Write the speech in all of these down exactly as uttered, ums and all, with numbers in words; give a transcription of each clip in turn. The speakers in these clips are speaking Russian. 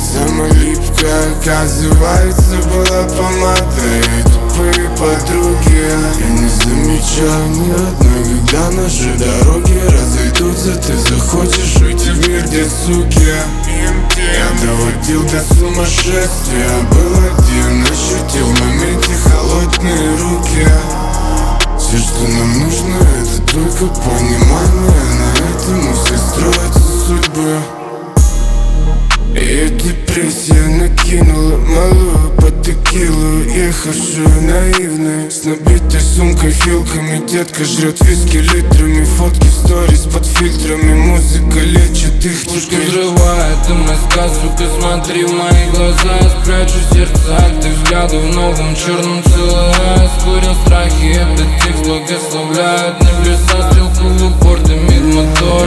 самая липкая, оказывается, была помадой. Тупые подруги, я не замечаю ни одной, когда наши дороги разойдутся. Ты захочешь уйти в мир, где суки. Я доводил до сумасшествия, был один, ощутил в моменте холодные руки. Все, что нам нужно, это только понимание. На этом у всех строятся судьбы. И депрессия накинула малую под текилу, ехавшую наивной, с набитой сумкой, хилками. Детка жрет виски литрами, фотки, сторис под фильтрами. Музыка лечит их пушка взрывает МСК, сука, смотри в мои глаза. Я спрячу сердце от их взглядов в новом черном целое. Скурил страхи, этот текст благословляет небеса. Стрелку в упор, дымит мотор.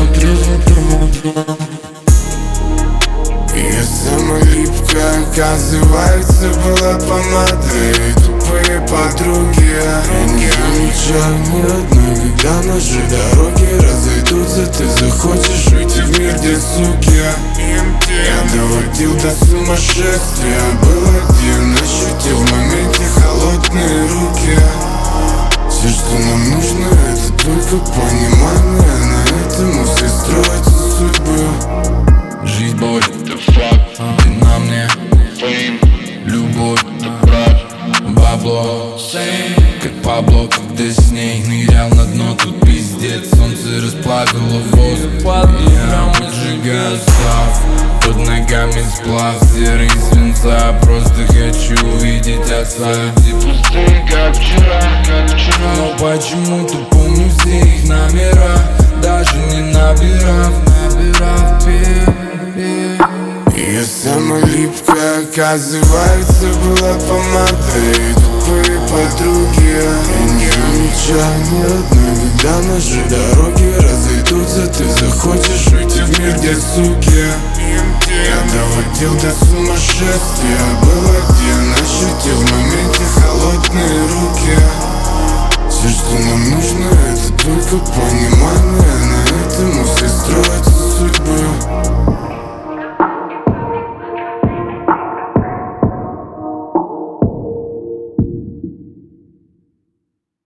Я самая липкая, оказывается, была помадой. Тупые подруги, я не замечаю ни одной, когда наши дороги разойдутся. Ты захочешь уйти в мир, где суки. Я доводил до сумасшествия, был один, ощутил в моменте холодные руки. Все, что нам нужно, это только понимание. На этом у всех строятся судьбы. Жизнь, боль, ты на мне, фейм, любовь, брат, бабло, как Пабло, когда с ней нырял на дно. Тут пиздец, солнце расплавило воск. Я поджигаю сав, под ногами сплав серый свинца. Просто хочу увидеть отца. Люди пустые, как вчера, как вчера. Но почему-то помню все их номера, даже не набирав, набирав пив. Я самая липкая, оказывается, была помадой. Тупые подруги, я не замечаю ни одной, когда наши дороги разойдутся. Ты захочешь уйти в мир, где суки. Я доводил до сумасшествия, был один, ощутил в моменте холодные руки. Все, что нам нужно, это только понимание.